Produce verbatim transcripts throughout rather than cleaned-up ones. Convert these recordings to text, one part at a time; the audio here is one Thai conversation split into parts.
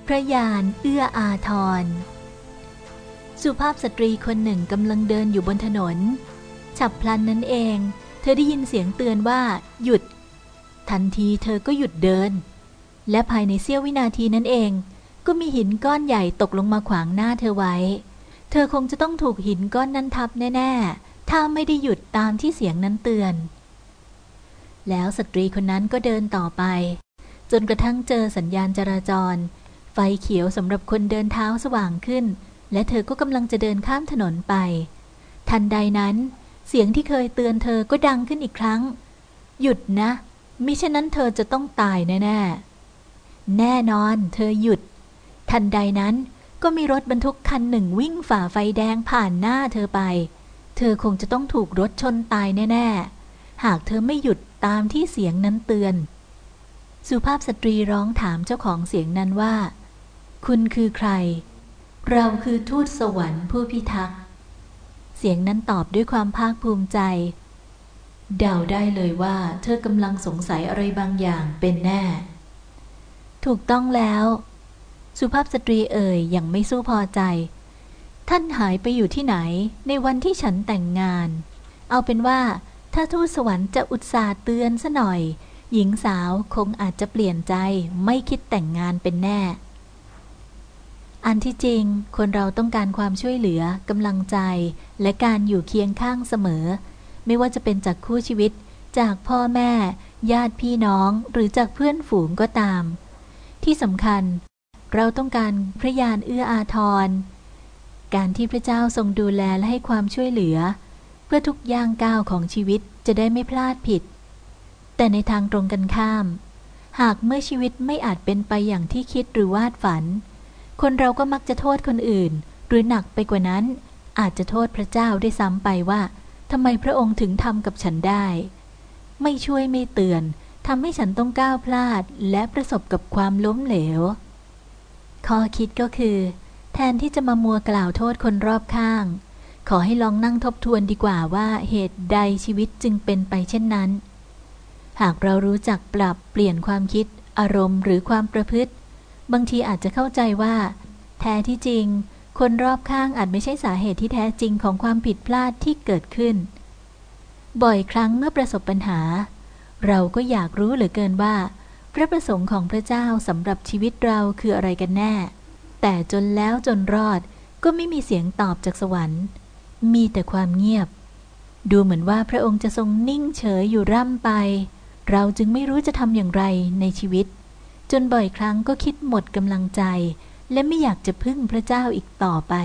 พระยานเอื้ออาทรสุภาพสตรีคนหนึ่งกำลังเดินอยู่บนถนนฉับพลันนั้นเองเธอได้ยินเสียงเตือนว่าหยุดทันทีเธอก็หยุดเดินและภายในเสี้ยววินาทีนั้นเองก็มีหินก้อนใหญ่ตกลงมาขวางหน้าเธอไว้เธอคงจะต้องถูกหินก้อนนั้นทับแน่ๆถ้าไม่ได้หยุดตามที่เสียงนั้นเตือนแล้วสตรีคนนั้นก็เดินต่อไปจนกระทั่งเจอสัญญาณจราจรไฟเขียวสำหรับคนเดินเท้าสว่างขึ้นและเธอก็กำลังจะเดินข้ามถนนไปทันใดนั้นเสียงที่เคยเตือนเธอก็ดังขึ้นอีกครั้งหยุดนะมิฉะนั้นเธอจะต้องตายแน่ๆแน่นอนเธอหยุดทันใดนั้นก็มีรถบรรทุกคันหนึ่งวิ่งฝ่าไฟแดงผ่านหน้าเธอไปเธอคงจะต้องถูกรถชนตายแน่ๆหากเธอไม่หยุดตามที่เสียงนั้นเตือนสุภาพสตรีร้องถามเจ้าของเสียงนั้นว่าคุณคือใครเราคือทูตสวรรค์ผู้พิทักษ์เสียงนั้นตอบด้วยความภาคภูมิใจเดาได้เลยว่าเธอกำลังสงสัยอะไรบางอย่างเป็นแน่ถูกต้องแล้วสุภาพสตรีเอ่ยอย่างไม่สู้พอใจท่านหายไปอยู่ที่ไหนในวันที่ฉันแต่งงานเอาเป็นว่าถ้าทูตสวรรค์จะอุตส่าห์เตือนซะหน่อยหญิงสาวคงอาจจะเปลี่ยนใจไม่คิดแต่งงานเป็นแน่อันที่จริงคนเราต้องการความช่วยเหลือกำลังใจและการอยู่เคียงข้างเสมอไม่ว่าจะเป็นจากคู่ชีวิตจากพ่อแม่ญาติพี่น้องหรือจากเพื่อนฝูงก็ตามที่สำคัญเราต้องการพระยานเอื้ออาทรการที่พระเจ้าทรงดูแลและให้ความช่วยเหลือเพื่อทุกย่างก้าวของชีวิตจะได้ไม่พลาดผิดแต่ในทางตรงกันข้ามหากเมื่อชีวิตไม่อาจเป็นไปอย่างที่คิดหรือวาดฝันคนเราก็มักจะโทษคนอื่นหรือหนักไปกว่านั้นอาจจะโทษพระเจ้าได้ซ้ำไปว่าทำไมพระองค์ถึงทำกับฉันได้ไม่ช่วยไม่เตือนทำให้ฉันต้องก้าวพลาดและประสบกับความล้มเหลวข้อคิดก็คือแทนที่จะมามัวกล่าวโทษคนรอบข้างขอให้ลองนั่งทบทวนดีกว่าว่าเหตุใดชีวิตจึงเป็นไปเช่นนั้นหากเรารู้จักปรับเปลี่ยนความคิดอารมณ์หรือความประพฤติบางทีอาจจะเข้าใจว่าแท้ที่จริงคนรอบข้างอาจไม่ใช่สาเหตุที่แท้จริงของความผิดพลาดที่เกิดขึ้นบ่อยครั้งเมื่อประสบปัญหาเราก็อยากรู้เหลือเกินว่าพระประสงค์ของพระเจ้าสำหรับชีวิตเราคืออะไรกันแน่แต่จนแล้วจนรอดก็ไม่มีเสียงตอบจากสวรรค์มีแต่ความเงียบดูเหมือนว่าพระองค์จะทรงนิ่งเฉยอยู่ร่ำไปเราจึงไม่รู้จะทำอย่างไรในชีวิตจนบ่อยครั้งก็คิดหมดกำลังใจและไม่อยากจะพึ่งพระเจ้าอีกต่อไป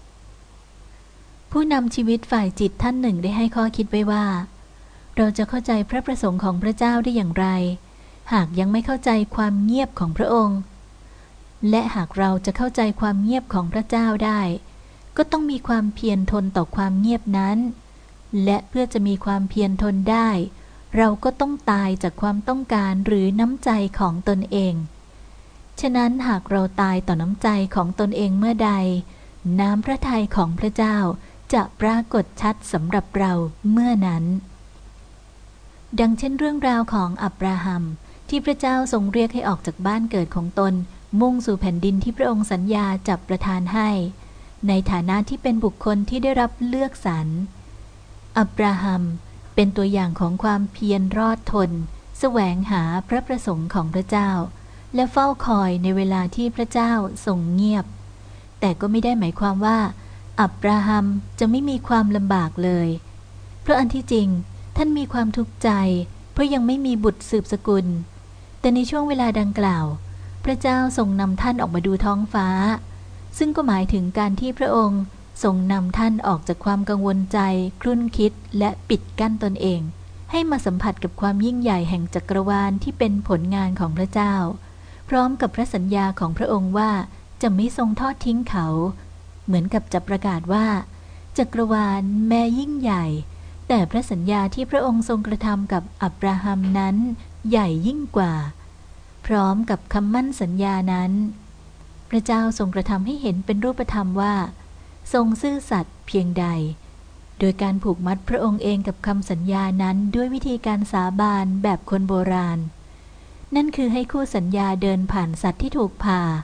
ผู้นำชีวิตฝ่ายจิตท่านหนึ่งได้ให้ข้อคิดไว้ว่าเราจะเข้าใจพระประสงค์ของพระเจ้าได้อย่างไรหากยังไม่เข้าใจความเงียบของพระองค์และหากเราจะเข้าใจความเงียบของพระเจ้าได้ก็ต้องมีความเพียรทนต่อความเงียบนั้นและเพื่อจะมีความเพียรทนได้เราก็ต้องตายจากความต้องการหรือน้ำใจของตนเองฉะนั้นหากเราตายต่อน้ำใจของตนเองเมื่อใดน้ำพระทัยของพระเจ้าจะปรากฏชัดสำหรับเราเมื่อนั้นดังเช่นเรื่องราวของอับราฮัมที่พระเจ้าทรงเรียกให้ออกจากบ้านเกิดของตนมุ่งสู่แผ่นดินที่พระองค์สัญญาจะประทานให้ในฐานะที่เป็นบุคคลที่ได้รับเลือกสรรอับราฮัมเป็นตัวอย่างของความเพียรรอดทนแสวงหาพระประสงค์ของพระเจ้าและเฝ้าคอยในเวลาที่พระเจ้าทรงเงียบแต่ก็ไม่ได้หมายความว่าอับราฮัมจะไม่มีความลำบากเลยเพราะอันที่จริงท่านมีความทุกข์ใจเพราะยังไม่มีบุตรสืบสกุลแต่ในช่วงเวลาดังกล่าวพระเจ้าทรงนำท่านออกมาดูท้องฟ้าซึ่งก็หมายถึงการที่พระองค์ทรงนำท่านออกจากความกังวลใจครุ่นคิดและปิดกั้นตนเองให้มาสัมผัสกับความยิ่งใหญ่แห่งจักรวาลที่เป็นผลงานของพระเจ้าพร้อมกับพระสัญญาของพระองค์ว่าจะไม่ทรงทอดทิ้งเขาเหมือนกับจะประกาศว่าจักรวาลแม้ยิ่งใหญ่แต่พระสัญญาที่พระองค์ทรงกระทำกับอับราฮัมนั้นใหญ่ยิ่งกว่าพร้อมกับคำมั่นสัญญานั้นพระเจ้าทรงกระทำให้เห็นเป็นรูปธรรมว่าทรงซื่อสัตย์เพียงใดโดยการผูกมัดพระองค์เองกับคำสัญญานั้นด้วยวิธีการสาบานแบบคนโบราณนั่นคือให้คู่สัญญาเดินผ่านสัตว์ที่ถูกผ่า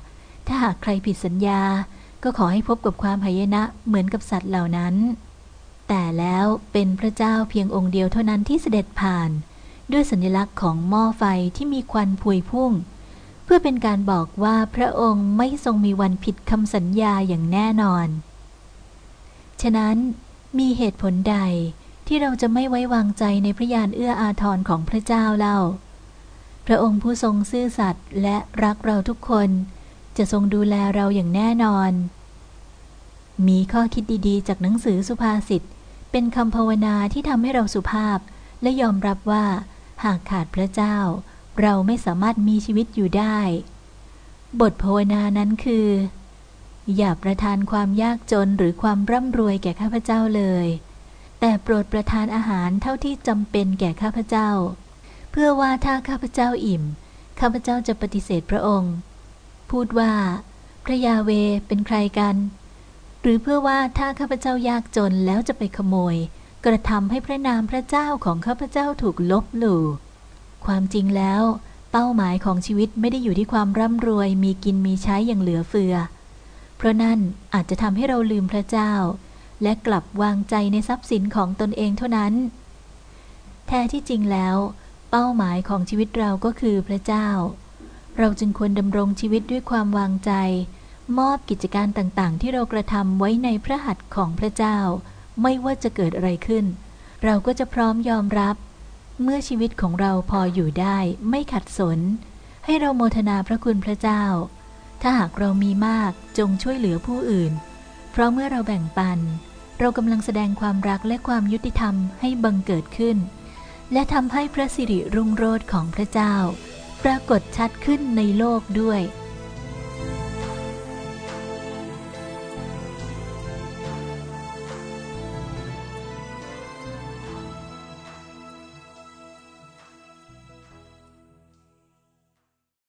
ถ้าหากใครผิดสัญญาก็ขอให้พบกับความหายนะเหมือนกับสัตว์เหล่านั้นแต่แล้วเป็นพระเจ้าเพียงองค์เดียวเท่านั้นที่เสด็จผ่านด้วยสัญลักษณ์ของหม้อไฟที่มีควันพวยพุ่งเพื่อเป็นการบอกว่าพระองค์ไม่ทรงมีวันผิดคำสัญญาอย่างแน่นอนฉะนั้นมีเหตุผลใดที่เราจะไม่ไว้วางใจในพระญาณเอื้ออาทรของพระเจ้าเล่าพระองค์ผู้ทรงซื่อสัตย์และรักเราทุกคนจะทรงดูแลเราอย่างแน่นอนมีข้อคิดดีๆจากหนังสือสุภาษิตเป็นคำภาวนาที่ทำให้เราสุภาพและยอมรับว่าหากขาดพระเจ้าเราไม่สามารถมีชีวิตอยู่ได้บทภาวนานั้นคืออย่าประทานความยากจนหรือความร่ำรวยแก่ข้าพเจ้าเลยแต่โปรดประทานอาหารเท่าที่จำเป็นแก่ข้าพเจ้าเพื่อว่าถ้าข้าพเจ้าอิ่มข้าพเจ้าจะปฏิเสธพระองค์พูดว่าพระยาเวห์เป็นใครกันหรือเพื่อว่าถ้าข้าพเจ้ายากจนแล้วจะไปขโมยกระทำให้พระนามพระเจ้าของข้าพเจ้าถูกลบหลู่ความจริงแล้วเป้าหมายของชีวิตไม่ได้อยู่ที่ความร่ำรวยมีกินมีใช้อย่างเหลือเฟือเพราะนั่นอาจจะทำให้เราลืมพระเจ้าและกลับวางใจในทรัพย์สินของตนเองเท่านั้นแท้ที่จริงแล้วเป้าหมายของชีวิตเราก็คือพระเจ้าเราจึงควรดำรงชีวิตด้วยความวางใจมอบกิจการต่างๆที่เรากระทำไว้ในพระหัตถ์ของพระเจ้าไม่ว่าจะเกิดอะไรขึ้นเราก็จะพร้อมยอมรับเมื่อชีวิตของเราพออยู่ได้ไม่ขัดสนให้เราโมทนาพระคุณพระเจ้าถ้าหากเรามีมากจงช่วยเหลือผู้อื่นเพราะเมื่อเราแบ่งปันเรากำลังแสดงความรักและความยุติธรรมให้บังเกิดขึ้นและทำให้พระสิริรุ่งโรจน์ของพระเจ้าปรากฏชัดขึ้นในโลกด้วย